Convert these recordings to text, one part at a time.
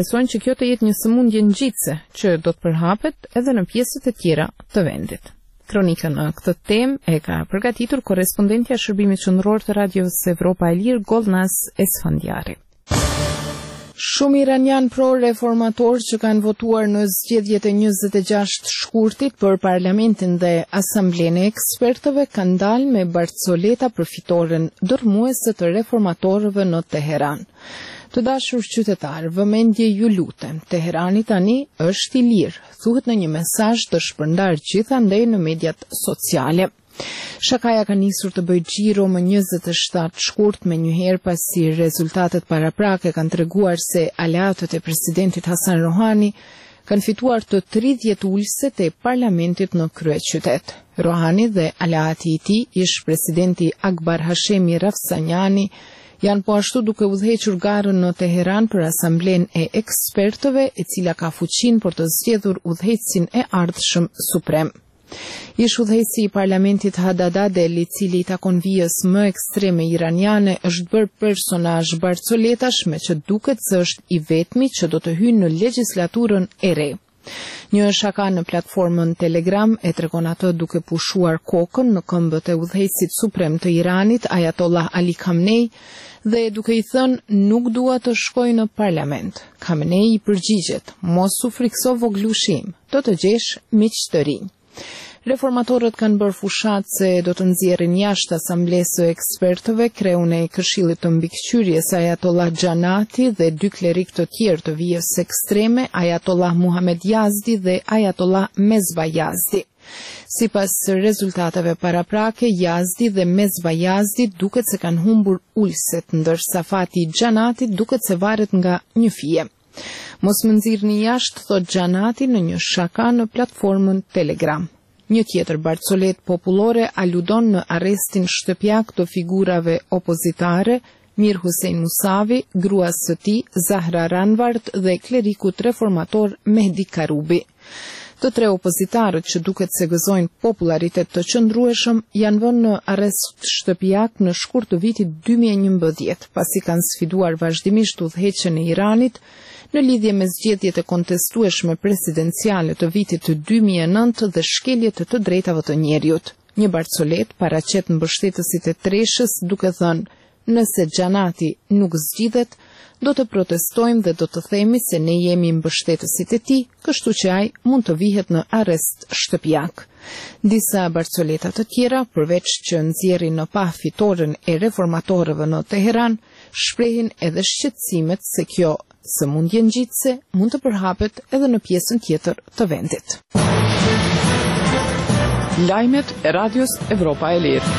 Besojnë që kjo të jetë një sëmundje ngjitse që do të përhapet edhe në pjesët e tjera të vendit. Kronikën në këtë temë e ka përgatitur korrespondentja e Shërbimit Qendror të Radios Evropa e Lirë, Golnaz Esfandiari. Shumë iranian pro-reformator që kanë votuar në zgjedhjet e 26 shkurtit për parlamentin dhe asamblenë e ekspertëve kanë dalë me Barcoleta për fitoren dërmuese të reformatorëve në Teheran. Të dashur qytetarë, vëmendje ju lutem, Teherani tani është i lirë, thuhet në një mesazh të shpërndar gjithandej në mediat sociale. Shakaja ka nisur të bëjë xhiro më 27 shkurt me njëherë pasi rezultatet paraprake kanë treguar se aleatët e presidentit Hasan Rohani kanë fituar të 30 ulëset e parlamentit në kryeqytet. Rohani dhe aleati i tij, ish presidenti Akbar Hashemi Rafsanjani, janë po ashtu duke udhëhequr garën në Teheran për asamblenë e ekspertëve, e cila ka fuqinë për të zgjedhur udhëheqësin e ardhshëm suprem. Ish udhëheqësi i parlamentit Hadadadel, i cili i takon vijës më ekstreme iraniane, është bërë personazh Barcoletash, me që duket se është i vetmi që do të hyjë në legjislaturën e re. Një shaka në platformën Telegram e tregon atë duke pushuar kokën në këmbët e udhëheqësit suprem të Iranit, Ayatollah Ali Khamenei, dhe duke i thënë nuk dua të shkoj në parlament. Khamenei i përgjigjet: mos u frikso voglushim, do të gjesh miq të rinj. Reformatorët kanë bërë fushat se do të nxjerrin jashtë asamblesë së ekspertëve kreun e Këshillit të Mbikëqyrjes Ayatollah Xhanati dhe 2 klerik të tjerë të vijës ekstreme, Ayatollah Muhammad Yazdi dhe Ayatollah Mezba Yazdi. Sipas rezultateve paraprake, Yazdi dhe Mezba Yazdi duket se kanë humbur ulëset, ndërsa fati i Xhanatit duket se varet nga një fije. Mos më nxirrni jashtë, thot Xhanati në një shaka në platformën Telegram. Një tjetër Barcolet popullore aludon në arrestin shtëpiak të figurave opozitare, Mir Hussein Musavi, gruas së tij Zahra Ranvard dhe klerikut reformator Mehdi Karubi. Të 3 opozitarët që duket se gëzojnë popularitet të qëndrueshëm janë vënë në arrest shtëpiak në shkurt të vitit 2011, pasi kanë sfiduar vazhdimisht udhëheqjen e Iranit në lidhje me zgjedhjet e kontestueshme presidenciale të vitit të 2009 dhe shkeljet të drejtave të njerëzit. Një Barcolet paraqet mbështetësit e Treshës duke thënë: nëse Xhanati nuk zgjidhet, do të protestojmë dhe do të themi se ne jemi mbështetësit e tij, kështu që ai mund të vihet në arrest shtëpiak. Disa Barcoleta të tjera, përveç që nxjerrin në pa fitoren e reformatorëve në Teheran, shprehin edhe shqetësimet se kjo sëmundje ngjitse mund të përhapet edhe në pjesën tjetër të vendit. Lajmet e Radios Evropa e Lirë.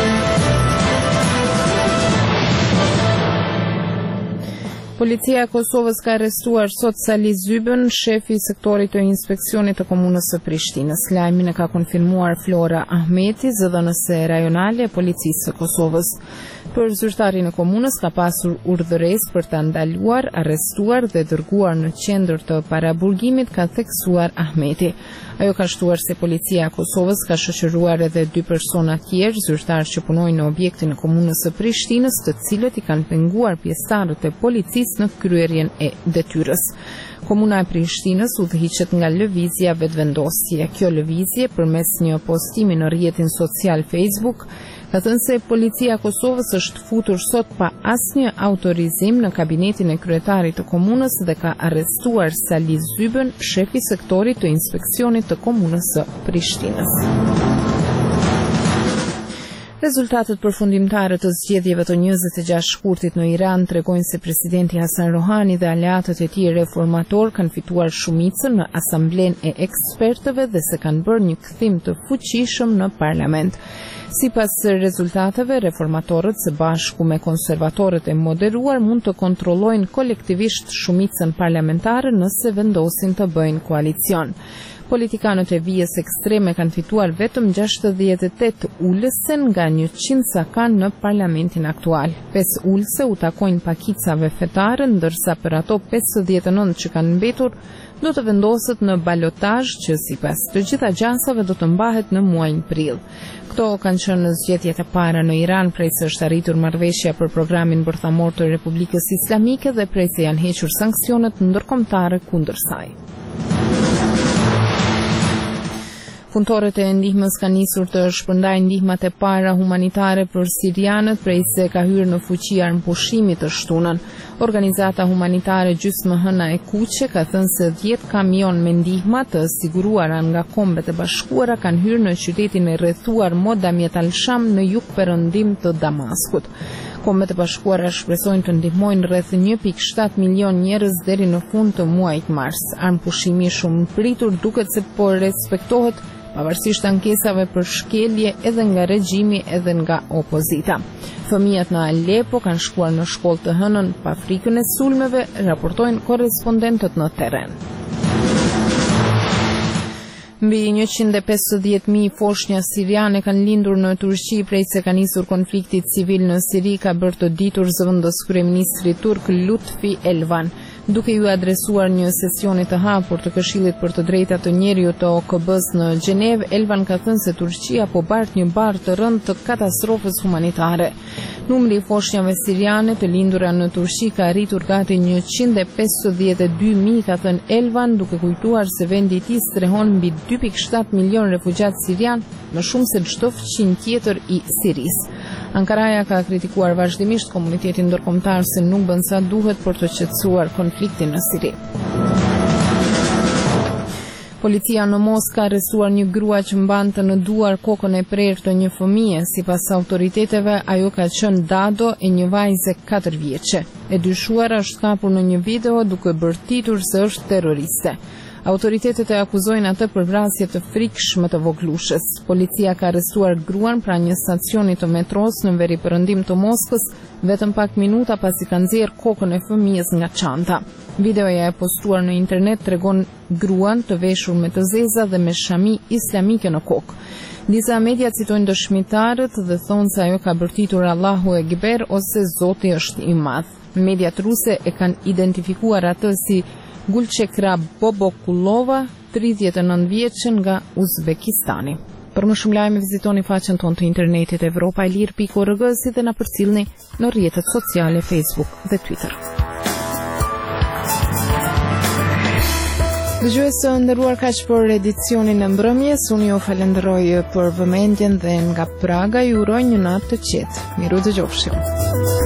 Policia e Kosovës ka arrestuar sot Sali Zybën, shefi i sektorit të inspeksionit të komunës së Prishtinës. Lajmin e ka konfirmuar Flora Ahmeti, zëdhënëse rajonale e policisë së Kosovës. Për zyrtarin e komunës ka pasur urdhëresë për ta ndaluar, arrestuar dhe dërguar në qendër të paraburgimit, ka theksuar Ahmeti. Ajo ka shtuar se policia e Kosovës ka shoqëruar edhe 2 persona tjerë, zyrtarë që punojnë në objektin e komunës së Prishtinës, të cilët i kanë penguar pjesëtarët e policisë në kryerjen e detyrës. Komuna e Prishtinës udhëhiqet nga lëvizja vetëvendosje. Kjo lëvizje, përmes një postimi në rrjetin social Facebook, ka thënë se policia e Kosovës është futur sot pa asnjë autorizim në kabinetin e kryetarit të komunës dhe ka arrestuar Sali Zybën, shefi i sektorit të inspeksionit të komunës së Prishtinës. Rezultatet përfundimtare të zgjedhjeve të 26 shkurtit në Iran tregojnë se presidenti Hasan Rohani dhe aleatët e tij reformator kanë fituar shumicën në asamblenë e ekspertëve dhe se kanë bërë një kthim të fuqishëm në parlament. Sipas rezultateve, reformatorët së bashku me konservatorët e moderuar mund të kontrollojnë kolektivisht shumicën parlamentare nëse vendosin të bëjnë koalicion. Politikanët e vijës ekstreme kanë fituar vetëm 68 ulëse nga 100 sa kanë në parlamentin aktual. 5 ulëse u takojnë pakicave fetare, ndërsa për ato 59 që kanë mbetur do të vendoset në balotazh që sipas të gjitha gjasave do të mbahet në muajin prill. Këto kanë qenë zgjedhjet e para në Iran prej se është arritur marrëveshja për programin bërthamor të Republikës Islamike dhe prej se janë hequr sanksionet ndërkombëtare kundër saj. Punëtorët e ndihmës kanë nisur të shpërndajnë ndihmat e para humanitare për sirianët prej se ka hyrë në fuqi armëpushimi të shtunën. Organizata humanitare Gjysmë Hëna e Kuqe ka thënë se 10 kamion me ndihma të siguruara nga Kombet e Bashkuara kanë hyrë në qytetin e rrethuar Modamiet al-Sham në jugperëndim të Damaskut. Kombet e Bashkuara shpresojnë të ndihmojnë rreth 1.7 milion njerëz deri në fund të muajit mars. Armëpushimi shumë pritur duket se po respektohet pavarësisht ankesave për shkelje edhe nga regjimi edhe nga opozita. Fëmijët në Alepo kanë shkuar në shkollë të hënën pa frikën e sulmeve, raportojnë korrespondentët në terren. Mbi 150.000 foshnja siriane kanë lindur në Turqi prej se ka nisur konflikti civil në Siri, ka bërë të ditur zëvendës kryeministri turk Lutfi Elvan. Duke ju adresuar një sesioni të hapur të Këshillit për të drejtat të njerëzit të OKB-s në Gjenevë, Elvan ka thënë se Turqia po bart një barë të rëndë të katastrofës humanitare. Numri i foshnjave siriane të lindura në Turqi ka arritur gati 152.000, ka thënë Elvan, duke kujtuar se vendi i tij strehon mbi 2.7 milion refugjat sirian, më shumë se çdo fqinj tjetër i Sirisë. Ankaraja ka kritikuar vazhdimisht komunitetin ndërkombëtar se nuk bën sa duhet për të qetësuar konfliktin në Siri. Policia në Moskë ka arrestuar një grua që mbante në duar kokën e prerë të një fëmije. Sipas autoriteteve, ajo ka qenë dado e një vajze 4 vjeçe. E dyshuara është kapur në një video duke bërtitur se është terroriste. Autoritetet e akuzojnë atë për vrasje të frikshme të voglushës. Policia ka arrestuar gruan pra një stacioni të metros në veri perëndim të Moskës, vetëm pak minuta pasi ka nxjerrë kokën e fëmijës nga çanta. Videoja e postuar në internet tregon gruan të veshur me të zeza dhe me shami islamike në kokë. Disa media citojnë dëshmitarët dhe thonë se ajo ka bërtitur Allahu Ekber ose Zoti është i madh. Mediat ruse e kanë identifikuar atë si Gulçekra Bobokulova, 39 vjeçë nga Uzbekistani. Për më shumë lajme vizitoni faqen tonë të internetit evropaelir.org si dhe na përcjellni në rrjetet sociale Facebook dhe Twitter. Dëgjues të nderuar, kaq për edicionin e mbrëmjes. Unë ju falenderoj për vëmendjen dhe nga Praga ju uroj një natë të qetë. Miru dëgjofshim.